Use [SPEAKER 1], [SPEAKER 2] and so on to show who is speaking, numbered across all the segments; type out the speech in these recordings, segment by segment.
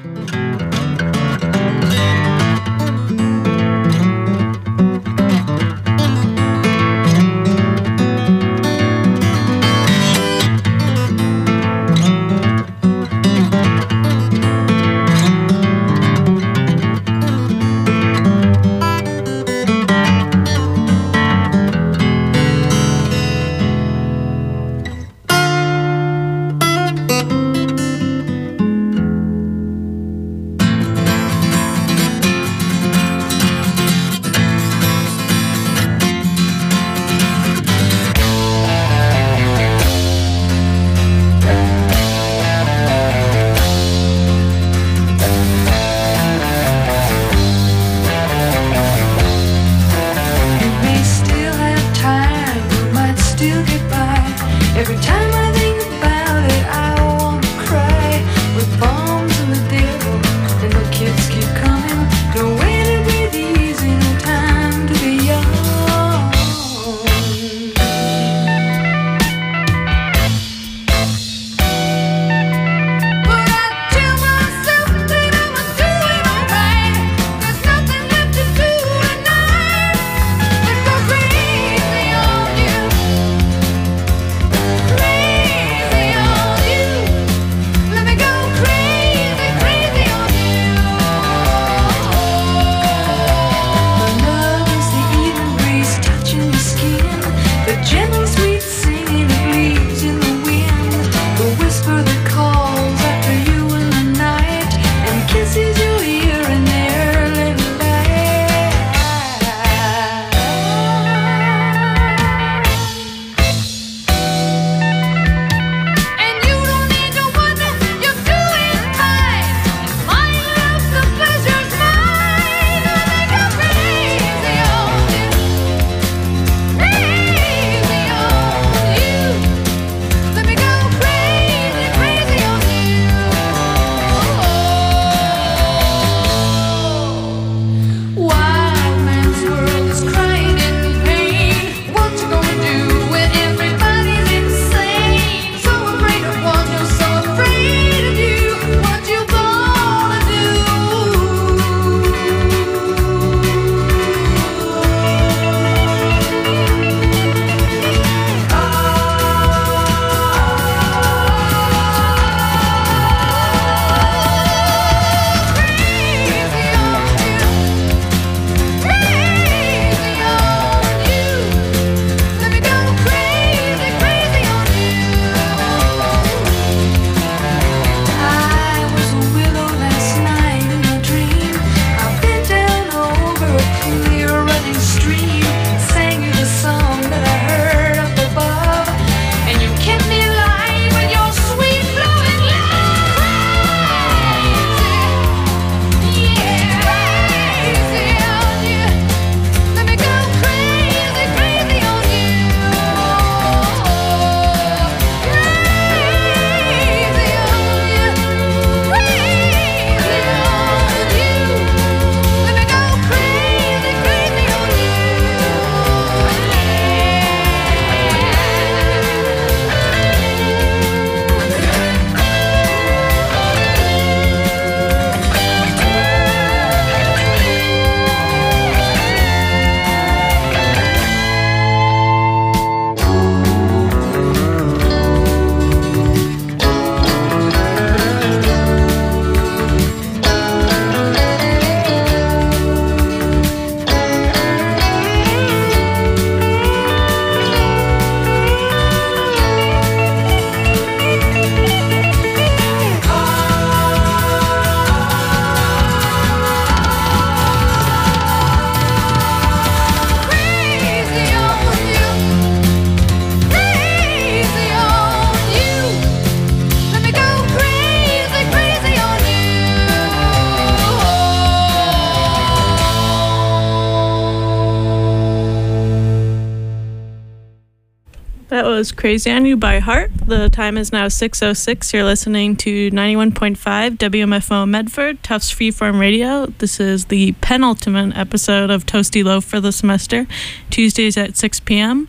[SPEAKER 1] That was Crazy on You by Heart. The time is now 6:06. You're listening to 91.5 WMFO Medford, Tufts Freeform Radio. This is the penultimate episode of Toasty Loaf for the semester, Tuesdays at 6 p.m.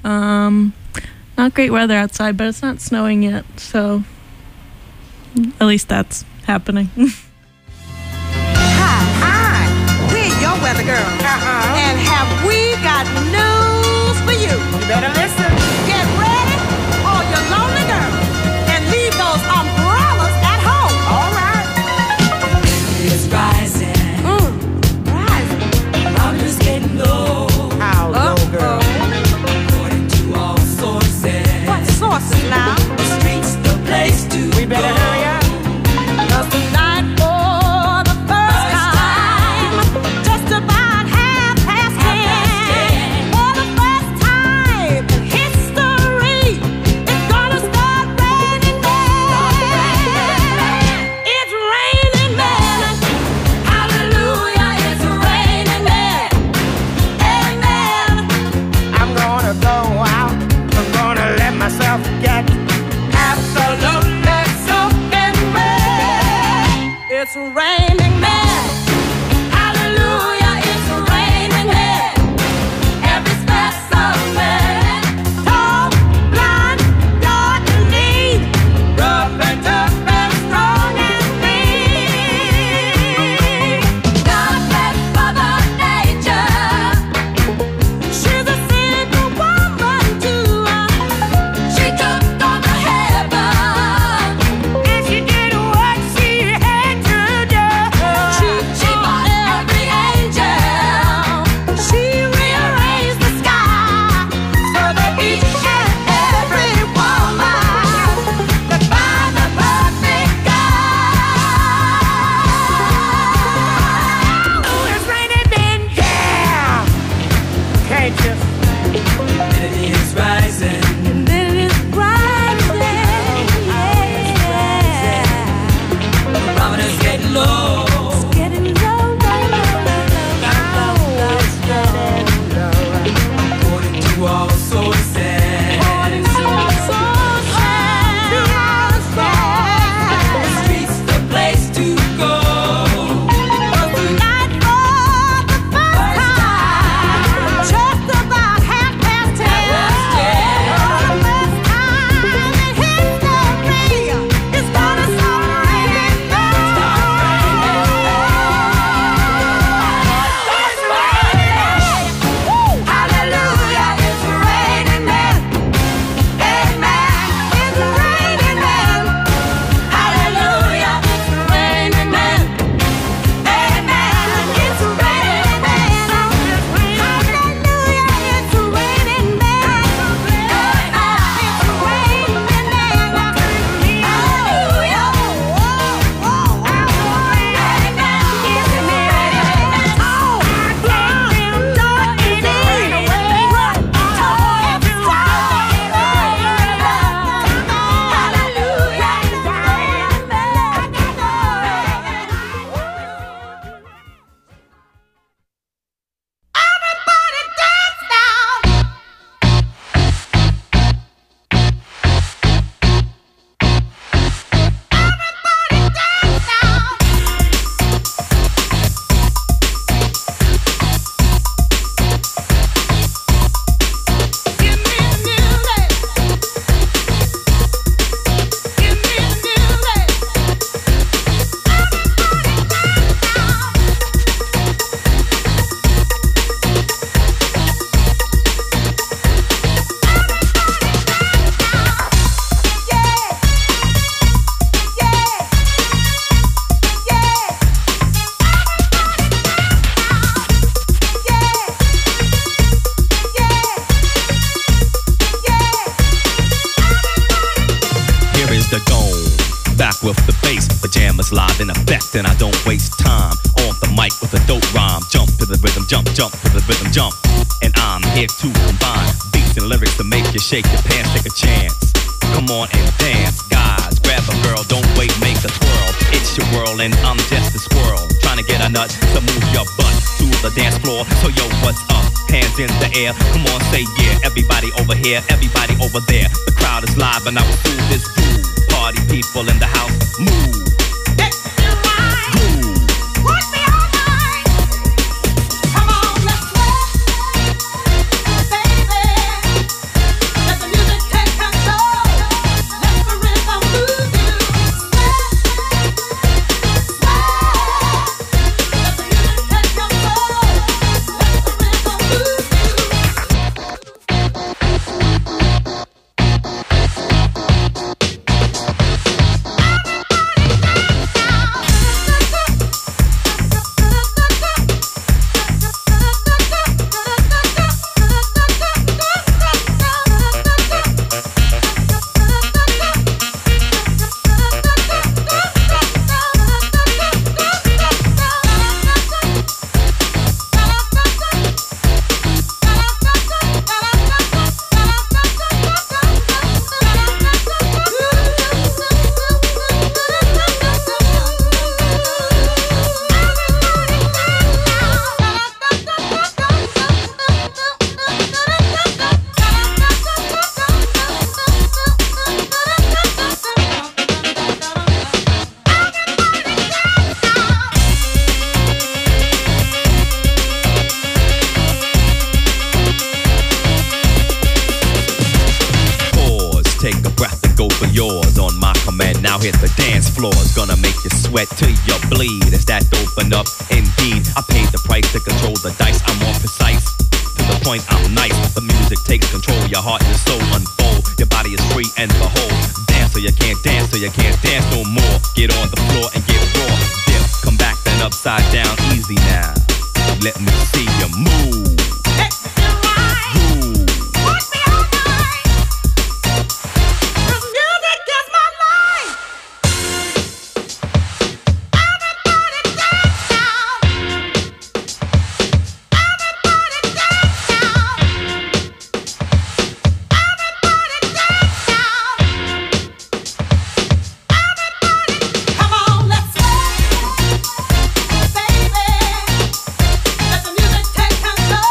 [SPEAKER 1] Not great weather outside, but it's not snowing yet, so at least that's happening.
[SPEAKER 2] girl. And have we got news for you? You better listen. Get ready, all your lonely girls, and leave those umbrellas at home. All right.
[SPEAKER 3] It's rising.
[SPEAKER 2] Rising.
[SPEAKER 3] I'm just getting low.
[SPEAKER 2] How low, girl?
[SPEAKER 3] According to all sources.
[SPEAKER 2] What sources now?
[SPEAKER 3] The streets, the place to
[SPEAKER 2] We better
[SPEAKER 3] go.
[SPEAKER 2] hurry up. 'Cause tonight, for the first time, just about 10:30, for the first time in history, it's gonna start raining men. It's raining men. Hallelujah, it's raining men. Amen. I'm gonna go out. I'm gonna let myself get absolutely soaking wet. It's raining men. Hallelujah, it's raining men. Every specimen, tall, blind, dark and neat, rough and tough and strong and free. God bless Mother Nature. She's a single woman too. She took on the heaven, and she did what she had to do. She bought every angel. She rearranged the sky so that each and every woman could find the perfect guy. Oh, it's raining men, yeah. Can't you?
[SPEAKER 3] It is rising.
[SPEAKER 2] Then it's rising, yeah.
[SPEAKER 3] The barometer's getting low.
[SPEAKER 2] Getting low, low,
[SPEAKER 3] According to all sources. The streets, the place to go.
[SPEAKER 2] Tonight for the first time, just about 10:30. For the first time in history, it's gonna start raining. It's raining. Hallelujah, it's raining men. Amen. It's raining men. Hallelujah, it's raining men. Amen. It's raining men. Hallelujah, it's raining men. It's raining men. Hallelujah. Everybody dance now. Everybody dance now. Give me the music. Give me the music. Everybody dance now.
[SPEAKER 4] Here is the dome, back with the bass. Pajamas live in effect, and I don't waste time. On the mic with a dope rhyme. Jump to the rhythm, jump, jump to the rhythm, jump. And I'm here to combine beats and lyrics to make you shake your pants, take a chance. Come on and dance, guys. Grab a girl, don't wait, make a twirl. It's your world, and I'm just a squirrel. Trying to get a nut to move your butt to the dance floor. So yo, what's up? Hands in the air, come on, say yeah. Everybody over here, everybody over there. The crowd is live, and I will do this groove. Party people in the house, move. Groove.
[SPEAKER 2] Watch me all night. Come on, let's sweat, baby. Let the music take control. Let the rhythm move you. Sweat, sweat. Let the music take control.
[SPEAKER 4] floor is gonna make you sweat till you bleed. It's that open up indeed. I paid the price to control the dice. I'm more precise. To the point, I'm nice. The music takes control. Your heart and soul unfold. Your body is free and behold. Dance so you can't dance, so you can't dance no more. Get on the floor and get raw. Dip, come back then upside down. Easy now. Let me see you move. Groove.
[SPEAKER 2] Control.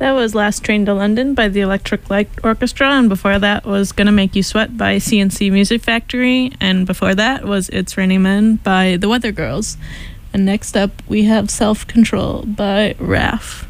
[SPEAKER 1] That was Last Train to London by the Electric Light Orchestra, and before that was Gonna Make You Sweat by CNC Music Factory, and before that was It's Raining Men by the Weather Girls. And next up, we have Self Control by Raf.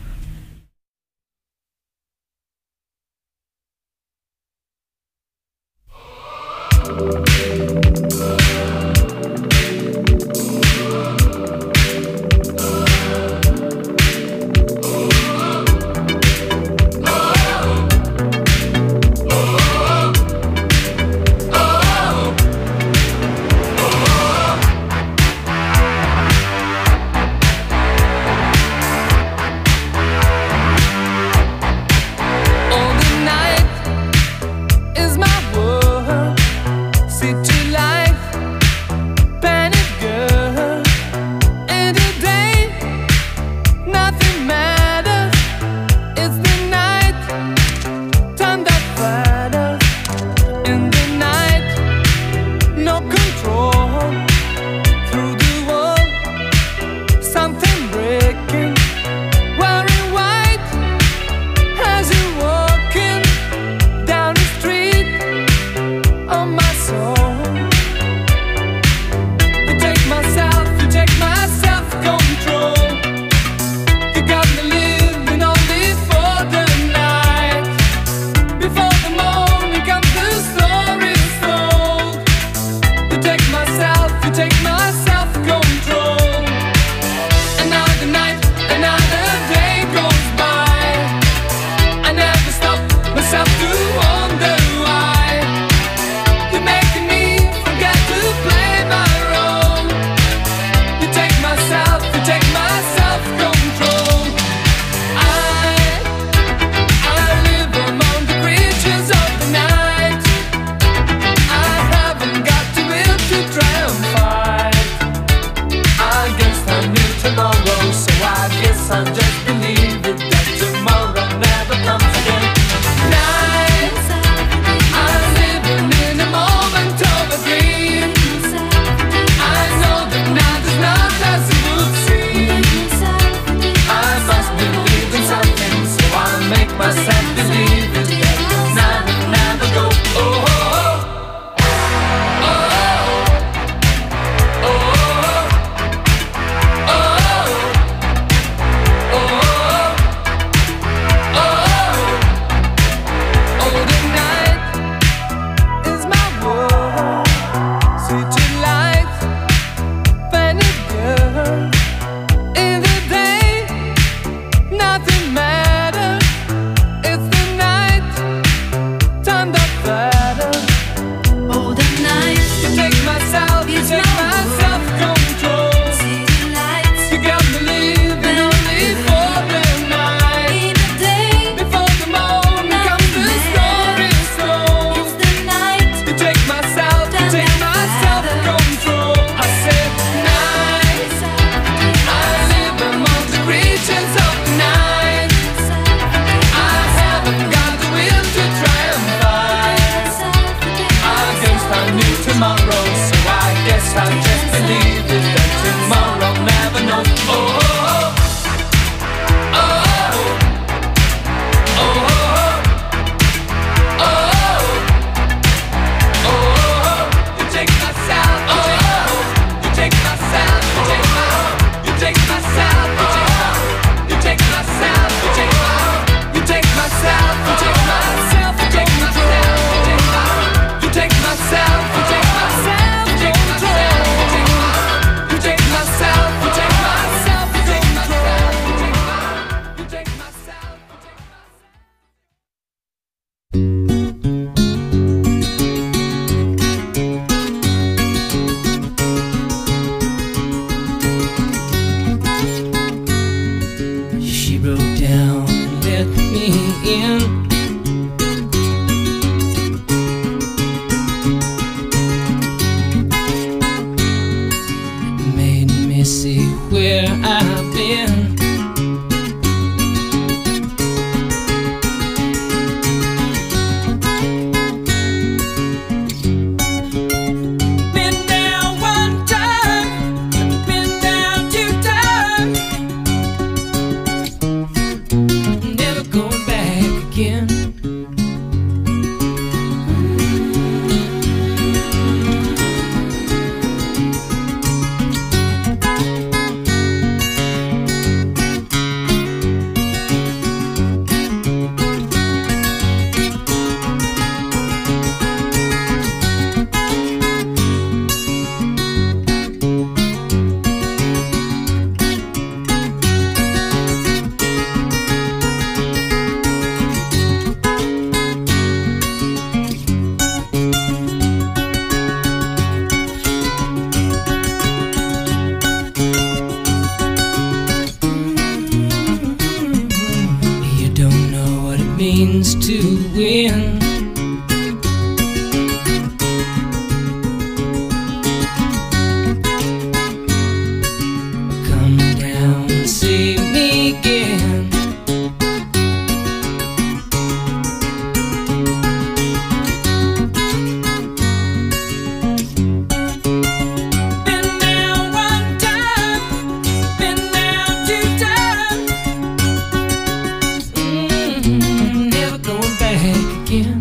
[SPEAKER 5] Never gonna wind. Come down and see me again. Been down one time, been down two times. Never going back again.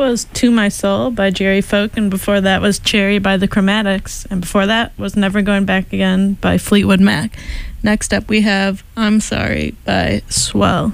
[SPEAKER 1] was To My Soul by Jerry Folk, and before that was Cherry by The Chromatics, and before that was Never Going Back Again by Fleetwood Mac. Next up we have I'm Sorry by Swell.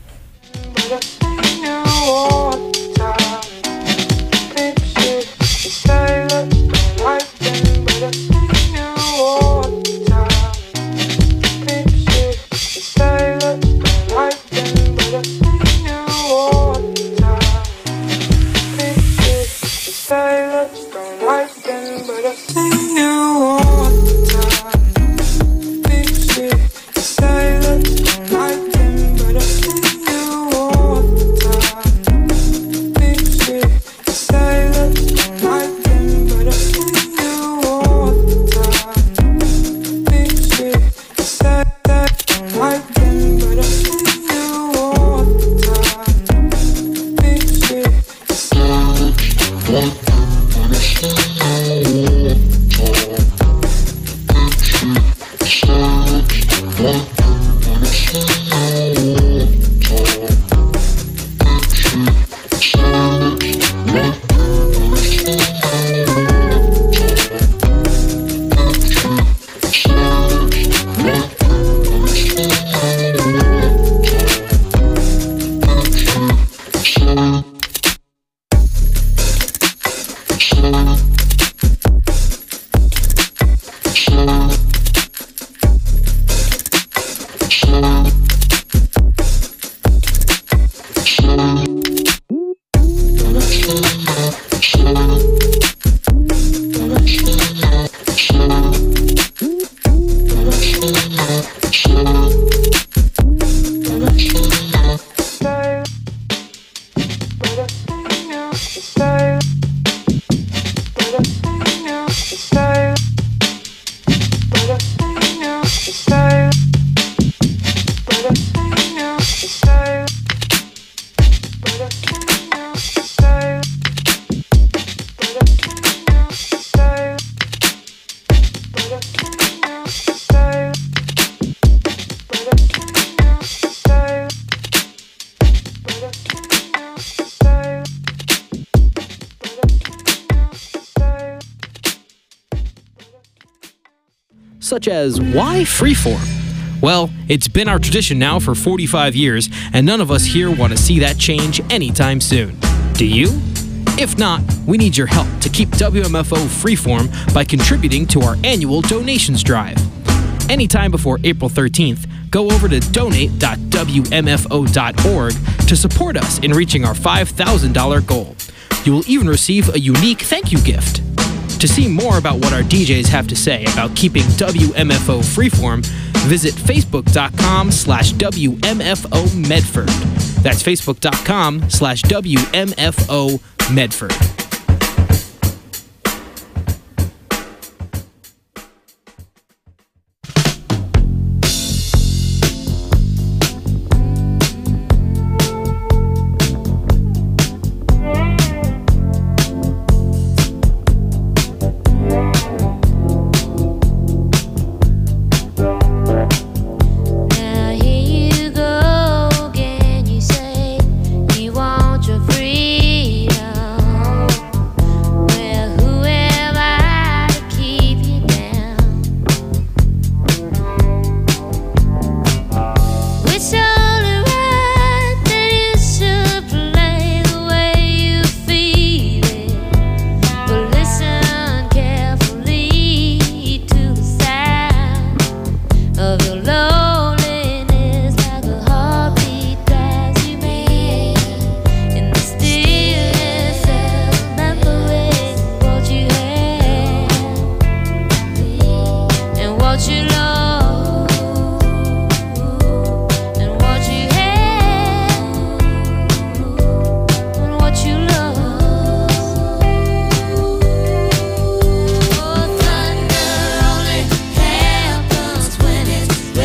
[SPEAKER 6] Such as, why freeform? Well, it's been our tradition now for 45 years, and none of us here want to see that change anytime soon. Do you? If not, we need your help to keep WMFO freeform by contributing to our annual donations drive. Anytime before April 13th, go over to donate.wmfo.org to support us in reaching our $5,000 goal. You will even receive a unique thank you gift. To see more about what our DJs have to say about keeping WMFO freeform, visit facebook.com/WMFO Medford. That's facebook.com/WMFO Medford.
[SPEAKER 2] Now here you go again. You say you want your freedom. Well, who am I to keep you down? It's only right that you should play the way you feel it. But listen carefully to the sound of your loneliness, like a heartbeat drives you mad. In the stillness of remembering what you had and what you lost and what you had and what you lost. Oh, thunder only happens when it's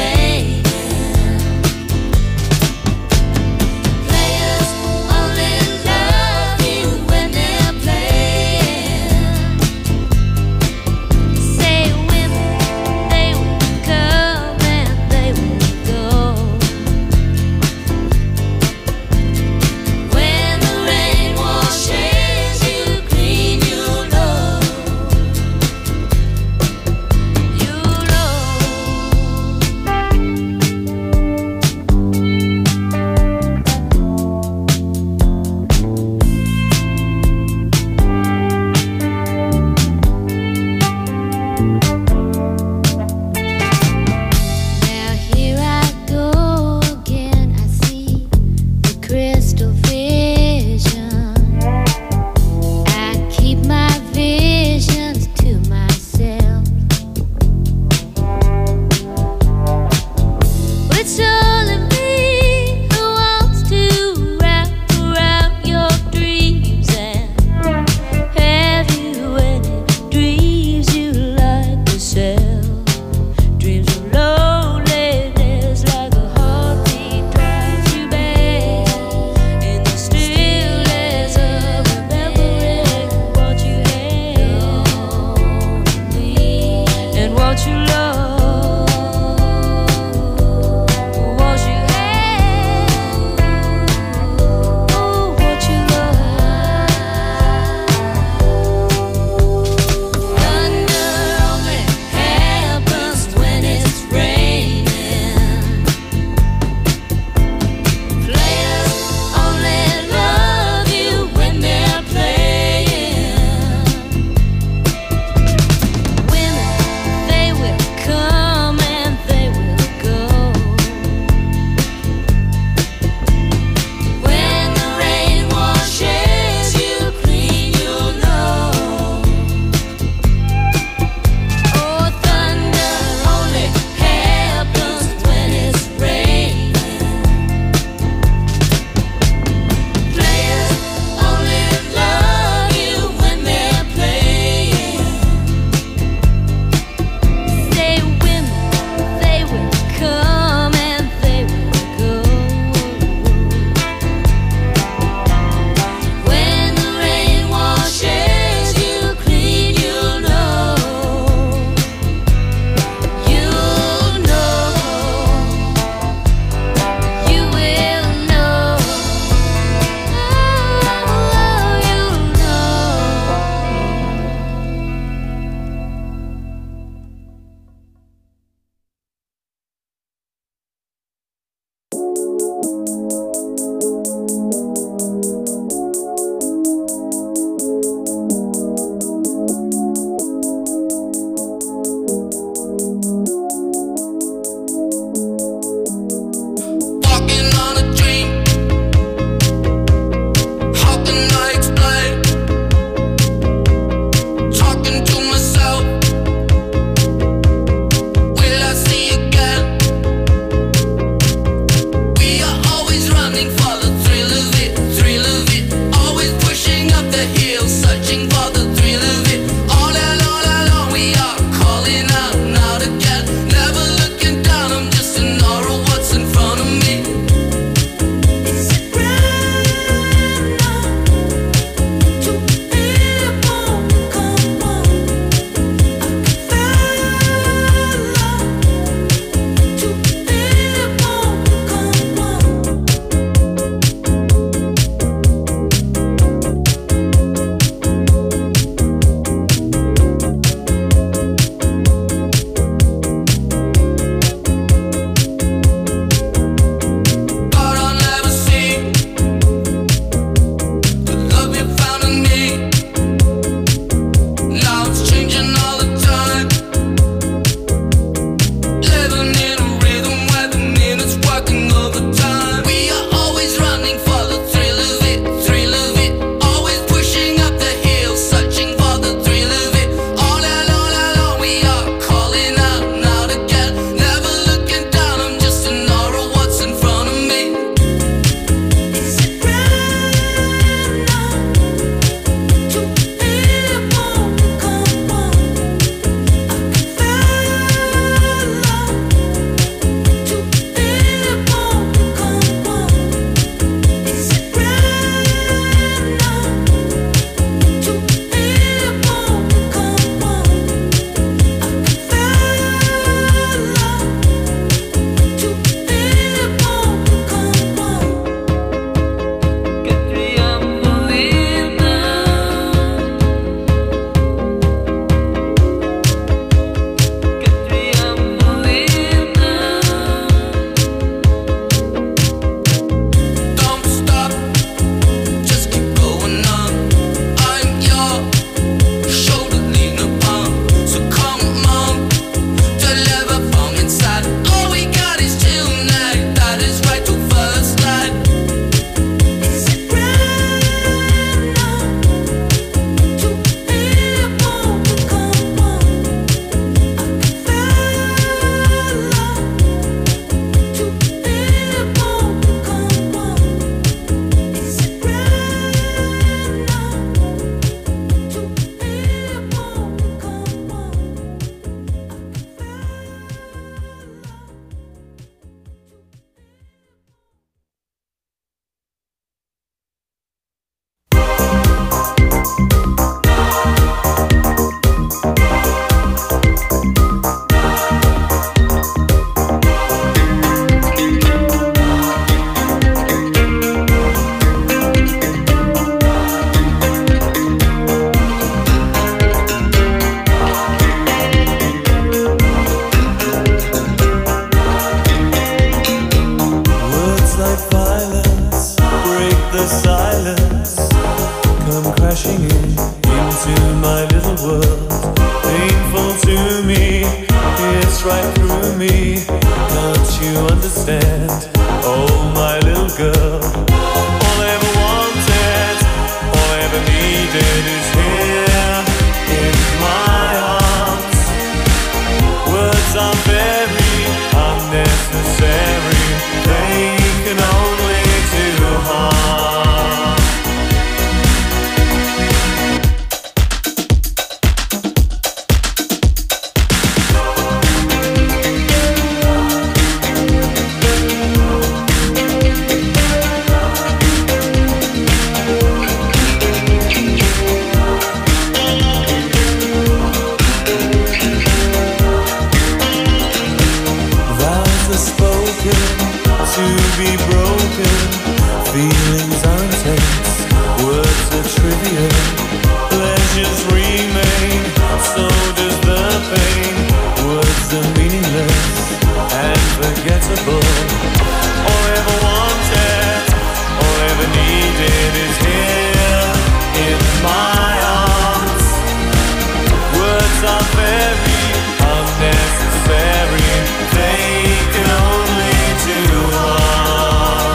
[SPEAKER 7] are spoken to be broken. Feelings untense, words are trivial. Pleasures remain, so does the pain. Words are meaningless and forgettable. All I ever wanted, all I ever needed is here in my arms. Words are very unnecessary, they can only do harm.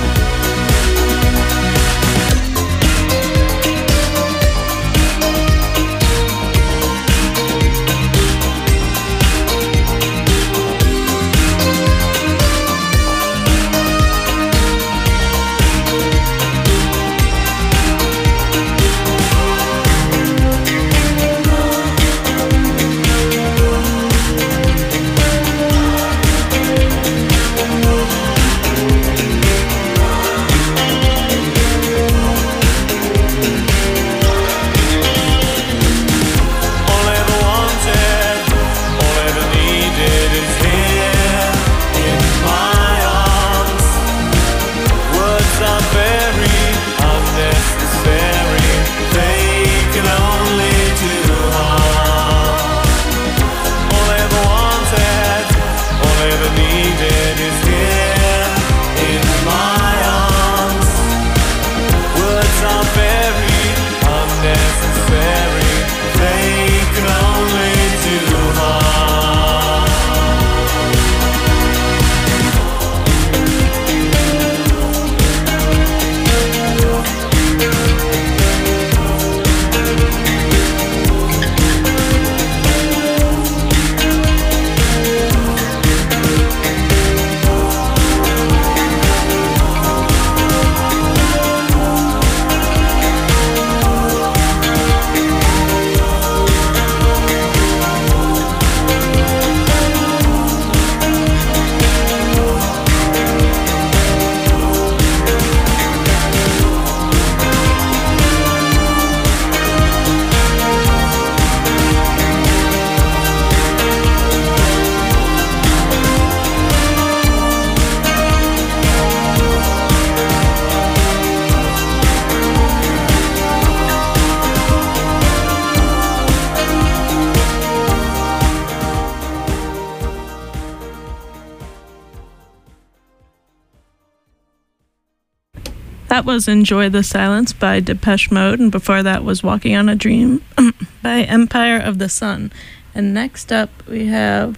[SPEAKER 1] That was Enjoy the Silence by Depeche Mode, and before that was Walking on a Dream by Empire of the Sun. And next up we have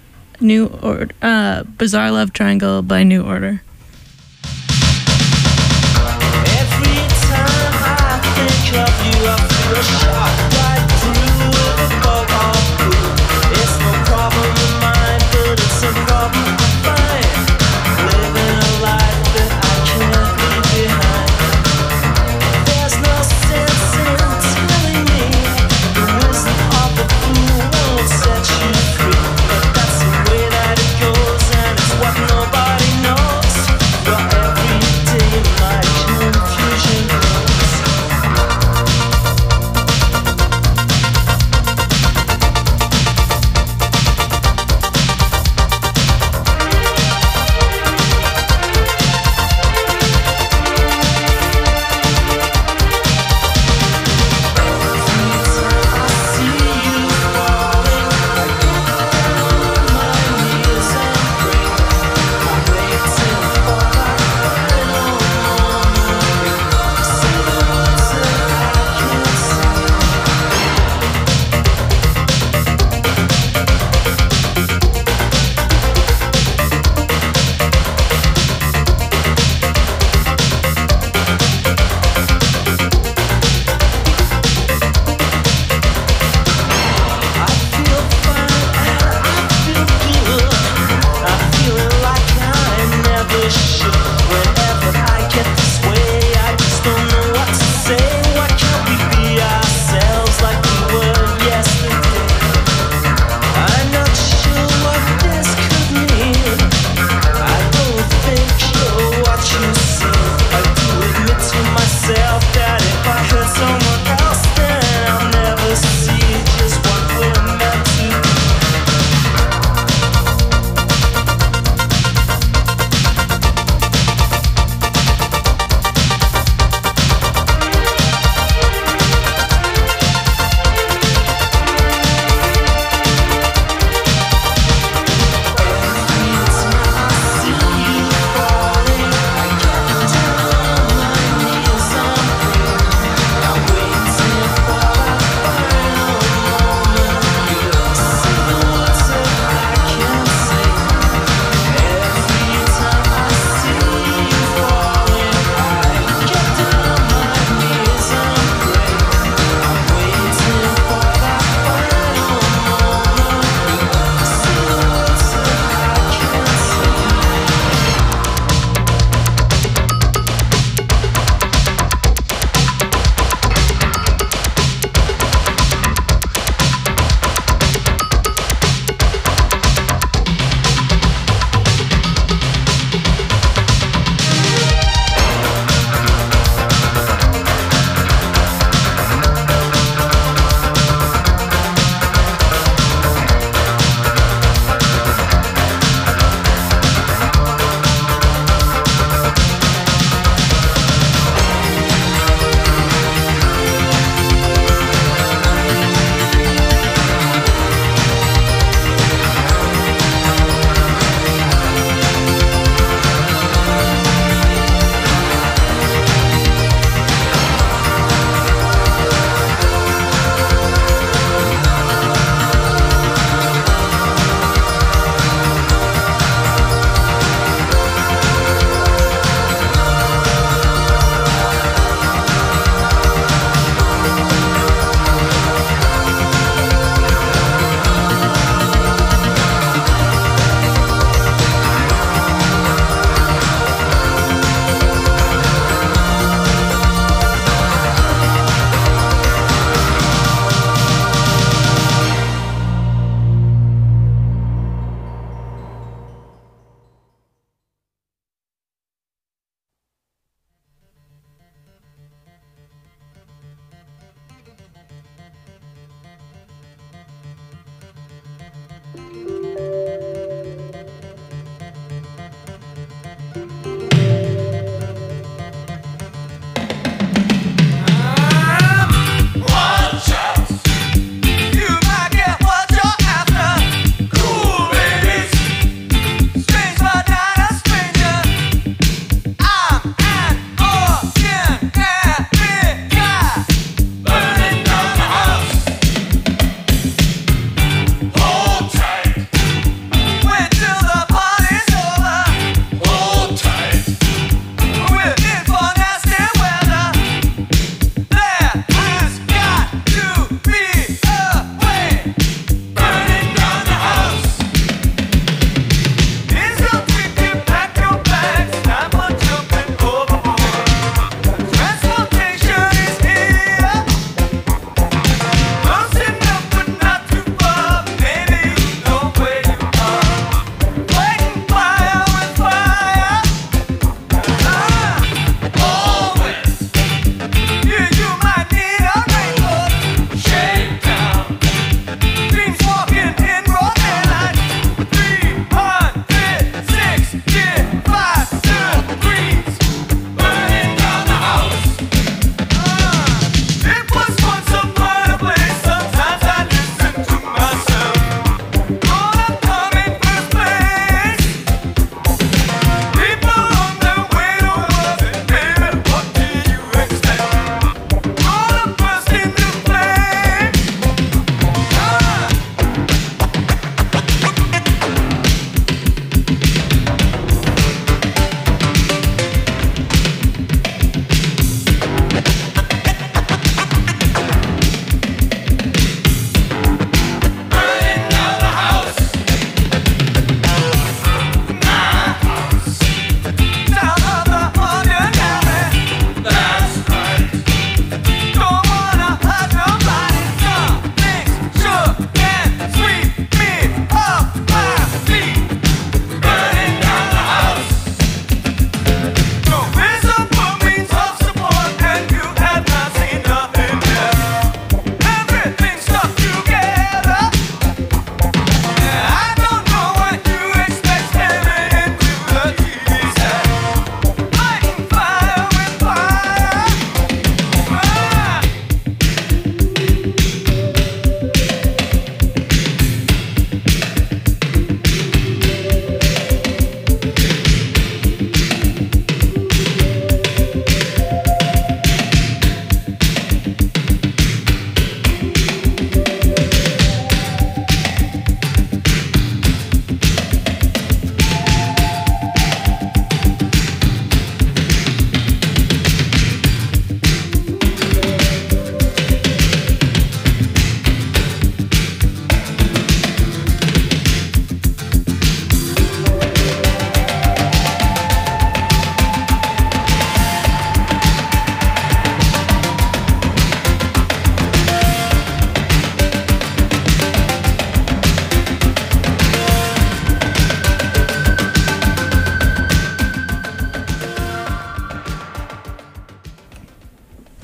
[SPEAKER 1] New Order, Bizarre Love Triangle by New Order.
[SPEAKER 7] Every time I think of you, I feel a shot right through the bug of blue. It's no problem of mine, but it's a problem of mine. Living a life that I can't leave behind. There's no sense in telling me the wisdom of the fool won't set you free. But that's the way that it goes, and it's what nobody knows. But every day my confusion grows.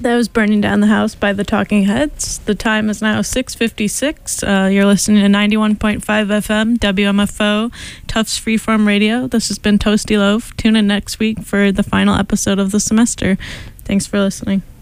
[SPEAKER 1] That was Burning Down the House by the Talking Heads. The time is now 6:56. You're listening to 91.5 FM, WMFO, Tufts Freeform Radio. This has been Toasty Loaf. Tune in next week for the final episode of the semester. Thanks for listening.